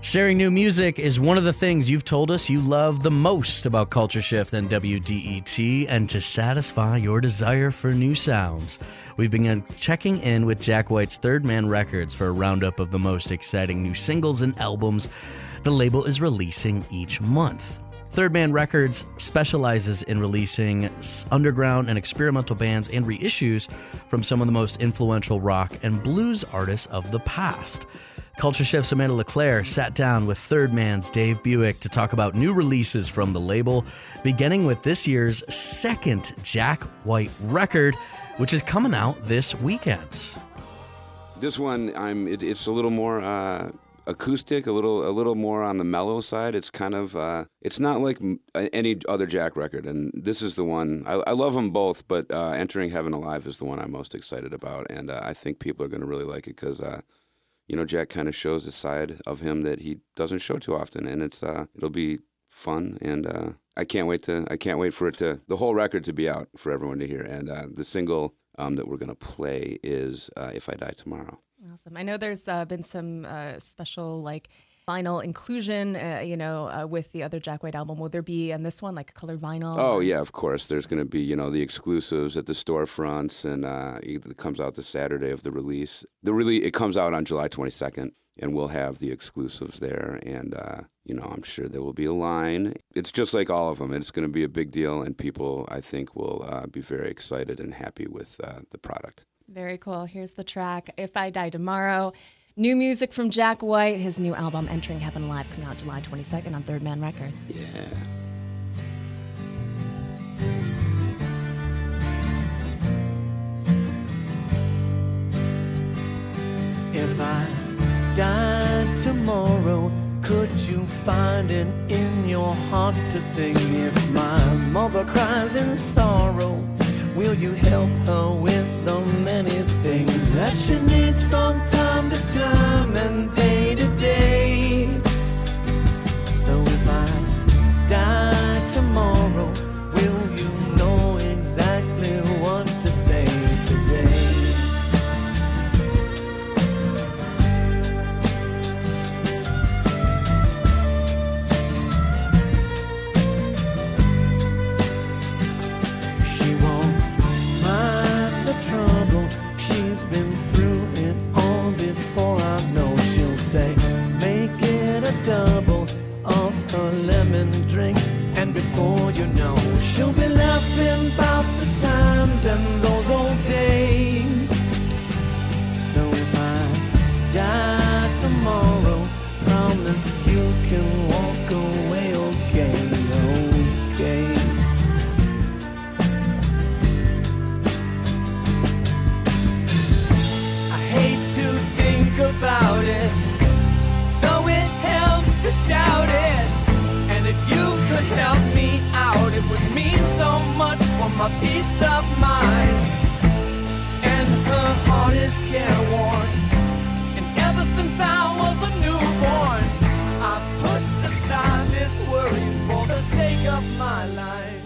Sharing new music is one of the things you've told us you love the most about Culture Shift and WDET, and to satisfy your desire for new sounds, we've begun checking in with Jack White's Third Man Records for a roundup of the most exciting new singles and albums the label is releasing each month. Third Man Records specializes in releasing underground and experimental bands and reissues from some of the most influential rock and blues artists of the past. Culture Shift's Amanda LeClaire sat down with Third Man's Dave Buick to talk about new releases from the label, beginning with this year's second Jack White record, which is coming out this weekend. This one, it's a little more acoustic, a little more on the mellow side. It's kind of it's not like any other Jack record, and this is the one. I love them both, but Entering Heaven Alive is the one I'm most excited about, and I think people are going to really like it because Jack kind of shows a side of him that he doesn't show too often, and it'll be fun, and I can't wait for the whole record to be out for everyone to hear, and the single that we're going to play is If I Die Tomorrow. Awesome. I know there's been some special vinyl inclusion, with the other Jack White album. Will there be in this one a colored vinyl? Oh yeah, of course. There's going to be the exclusives at the storefronts, and it comes out the Saturday of the release. It comes out on July 22nd, and we'll have the exclusives there. And I'm sure there will be a line. It's just like all of them. It's going to be a big deal, and people I think will be very excited and happy with the product. Very cool. Here's the track, If I Die Tomorrow. New music from Jack White. His new album, Entering Heaven Alive, coming out July 22nd on Third Man Records. Yeah. If I died tomorrow, could you find it in your heart to sing? If my mother cries in sorrow, will you help her with the many things that she needs from time to time and day to day? So if I die tomorrow, will you know exactly what to say today? She won't mind the trouble. She's been through it all before. I know she'll say, make it a double of her lemon drink. And before you know, she'll be laughing about the times and those old days. So if I die tomorrow, promise you can walk away okay, okay. I hate to think about it, so it helps to shout it. And if you could help me out, it would mean so much for my peace of mind. And her heart is careworn, and ever since I was a newborn, I pushed aside this worry for the sake of my life.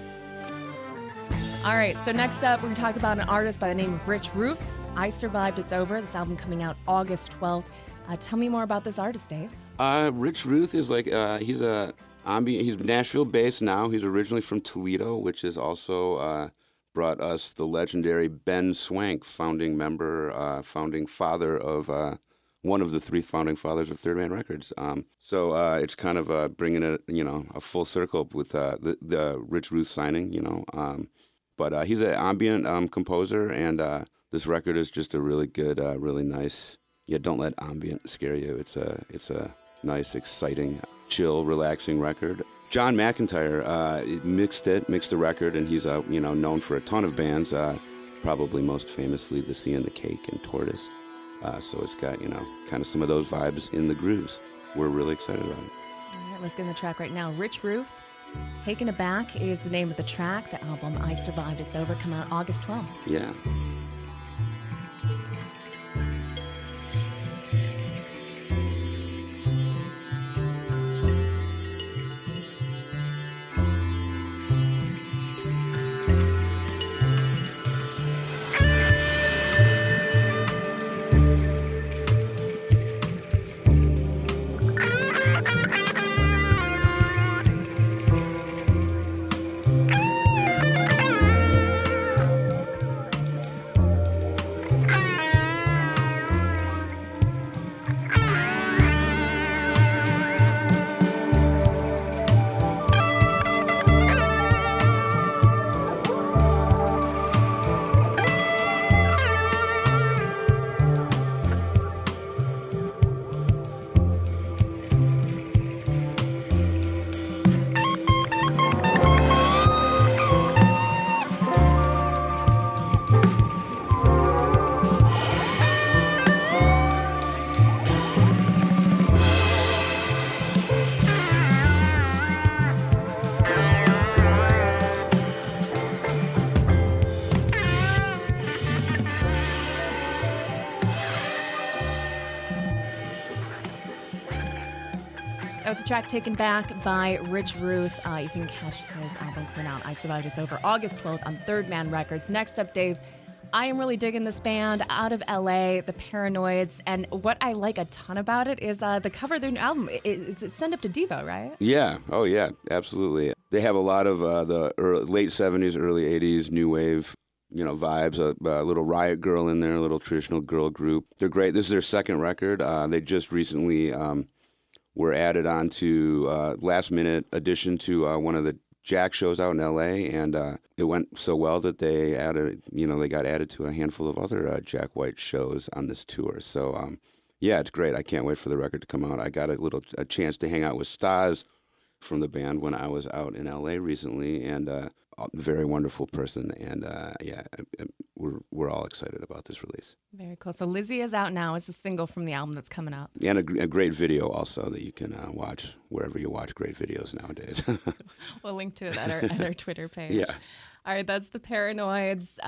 All right, so next up, we're going to talk about an artist by the name of Rich Ruth. I Survived, It's Over. This album coming out August 12th. Tell me more about this artist, Dave. Rich Ruth is he's Nashville-based now. He's originally from Toledo, which has also brought us the legendary Ben Swank, founding father of one of the three founding fathers of Third Man Records. So it's kind of bringing it, a full circle with the Rich Ruth signing, But he's an ambient composer, and this record is just a really good, really nice. Yeah, don't let ambient scare you. It's a nice, exciting, chill, relaxing record. John McEntire mixed the record, and he's known for a ton of bands. Probably most famously, The Sea and the Cake and Tortoise. So it's got kind of some of those vibes in the grooves. We're really excited about it. All right, let's get in the track right now. Rich Ruth, Taken Aback is the name of the track. The album I Survived, It's Over, come out August 12th. Yeah. That was a track taken back by Rich Ruth. You can catch his album coming out, I Survived It's Over, August 12th on Third Man Records. Next up, Dave, I am really digging this band out of LA, the Paranoids. And what I like a ton about it is the cover of their new album. It's Send Up to Devo, right? Yeah. Oh, yeah. Absolutely. They have a lot of the late 70s, early 80s new wave, vibes. A little Riot Girl in there, a little traditional girl group. They're great. This is their second record. They just recently were added on to last minute addition to one of the Jack shows out in L.A. and it went so well that they got added to a handful of other Jack White shows on this tour. So yeah, it's great. I can't wait for the record to come out. I got a chance to hang out with Stas from the band when I was out in L.A. recently, and a very wonderful person. And we're all excited about this release. Very cool. So Lizzie is out now. It's a single from the album that's coming up. And a great video also that you can watch wherever you watch great videos nowadays. We'll link to it at our Twitter page. Yeah. All right, that's the Paranoids.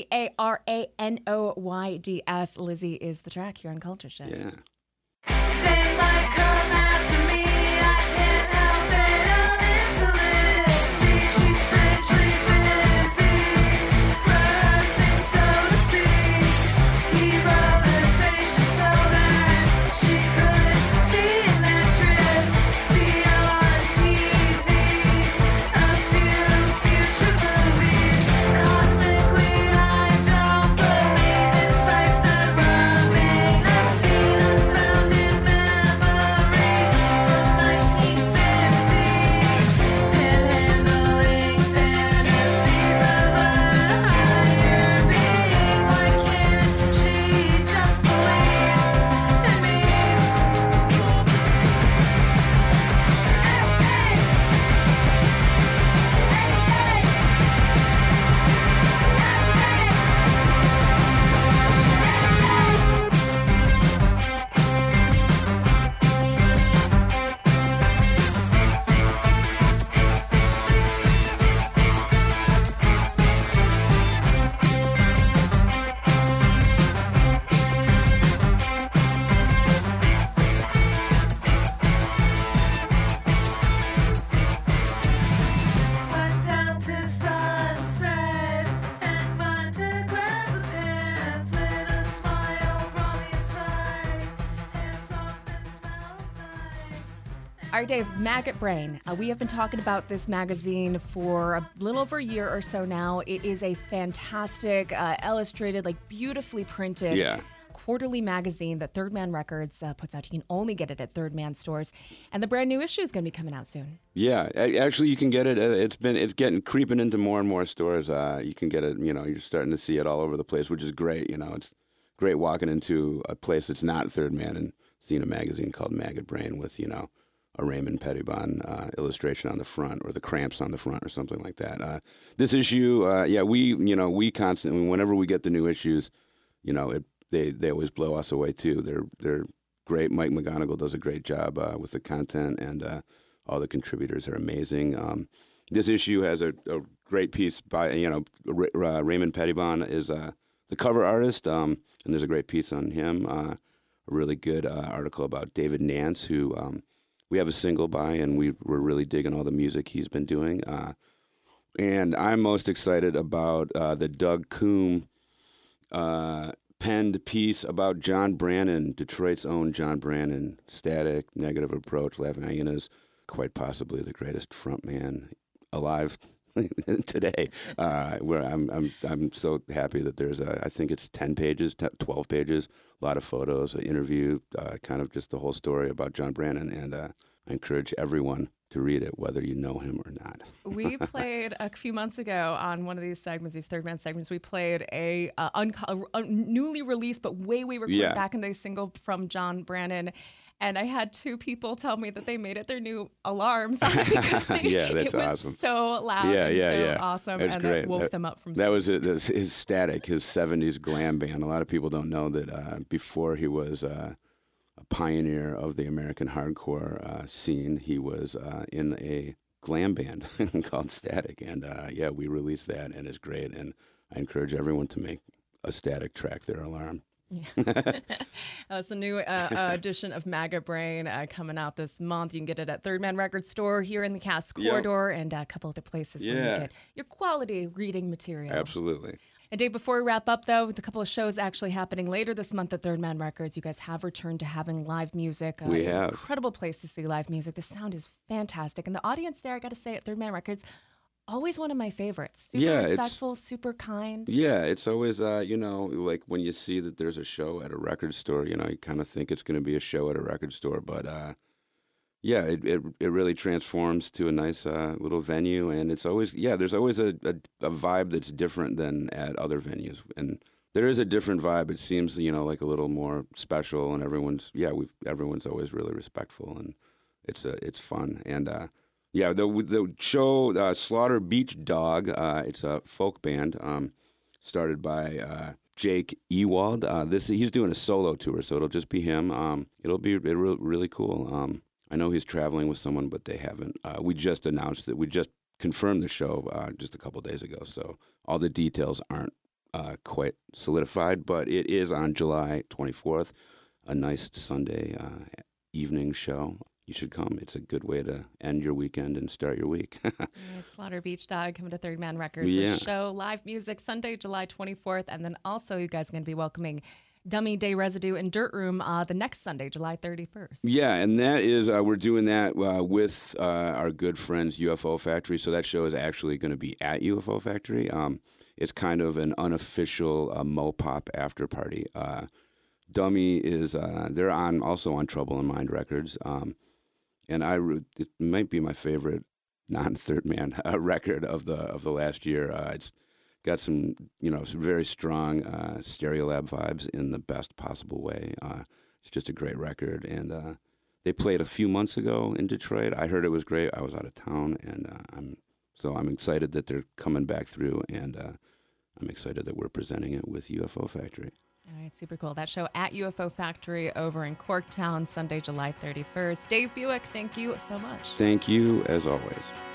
Paranoyds. Lizzie is the track here on Culture Shift. Yeah. They might come after me, I can't help it, I'm into Lizzie. She's strangely busy, rehearsing, so to speak. He wrote her spaceship so that she could be an actress, be on TV, a few future movies. Cosmically, I don't believe in sights that run me. I've seen unfounded memories from 1950, panhandling fantasies of a higher being. Why can't she just believe in me? Went down to Sunset and fun to grab a pamphlet. A smile brought me inside. Hair soft and smells nice. All right, Dave, Maggot Brain. We have been talking about this magazine for a little over a year or so now. It is a fantastic, illustrated, beautifully printed Yeah. quarterly magazine that Third Man Records puts out. You can only get it at Third Man stores. And the brand new issue is going to be coming out soon. Yeah, actually, you can get it. It's getting creeping into more and more stores. You can get it. You're starting to see it all over the place, which is great. It's great walking into a place that's not Third Man and seeing a magazine called Maggot Brain with a Raymond Pettibon illustration on the front, or the Cramps on the front, or something like that. This issue, we constantly, whenever we get the new issues, they always blow us away too. They're great. Mike McGonigal does a great job with the content, and all the contributors are amazing. This issue has a great piece by Raymond Pettibon is the cover artist, and there's a great piece on him. A really good article about David Nance, who we have a single by, and we're really digging all the music he's been doing. And I'm most excited about the Doug Coombe penned piece about John Brannon, Detroit's own John Brannon. Static, Negative Approach, Laughing Hyenas, quite possibly the greatest frontman alive today. Where I'm so happy that there's I think it's 10 pages, 12 pages, a lot of photos, an interview, kind of just the whole story about John Brannon, and I encourage everyone to read it, whether you know him or not. We played a few months ago on one of these segments, these Third Man segments. We played a newly released but way recorded back in the single from John Brannon. And I had two people tell me that they made it their new alarm song because that's it was awesome. so loud and so awesome. That's and great. That woke them up from That sleep. was his Static, his 70s glam band. A lot of people don't know that before he was a pioneer of the American hardcore scene, he was in a glam band called Static. And we released that, and it's great. And I encourage everyone to make a Static track their alarm. It's a new edition of Maggot Brain coming out this month. You can get it at Third Man Record Store here in the Cass Corridor and a couple other places where you get your quality reading material. Absolutely. And Dave, before we wrap up, though, with a couple of shows actually happening later this month at Third Man Records, you guys have returned to having live music. We have. Incredible place to see live music. The sound is fantastic. And the audience there, I got to say, at Third Man Records, always one of my favorites. Super respectful, super kind. Yeah, it's always, like when you see that there's a show at a record store, you kind of think it's going to be a show at a record store. But, it really transforms to a nice little venue. And it's always, there's always a vibe that's different than at other venues. And there is a different vibe. It seems, like a little more special. And everyone's always really respectful. And it's fun. And, the show Slaughter Beach Dog. It's a folk band started by Jake Ewald. He's doing a solo tour, so it'll just be him. It'll be really cool. I know he's traveling with someone, but they haven't. We just announced it. We just confirmed the show just a couple days ago, so all the details aren't quite solidified. But it is on July 24th, a nice Sunday evening show. You should come. It's a good way to end your weekend and start your week. It's Slaughter Beach Dog coming to Third Man Records. Yeah. A show, live music, Sunday, July 24th. And then also you guys are going to be welcoming Dummy Day Residue and Dirt Room the next Sunday, July 31st. Yeah, and that is, we're doing that with our good friends UFO Factory. So that show is actually going to be at UFO Factory. It's kind of an unofficial Mopop after party. Dummy is, they're also on Trouble in Mind Records. And it might be my favorite non-Third Man record of the last year. It's got some very strong Stereolab vibes in the best possible way. It's just a great record, and they played a few months ago in Detroit. I heard it was great. I was out of town, and I'm excited that they're coming back through, and I'm excited that we're presenting it with UFO Factory. All right, super cool. That show at UFO Factory over in Corktown, Sunday, July 31st. Dave Buick, thank you so much. Thank you, as always.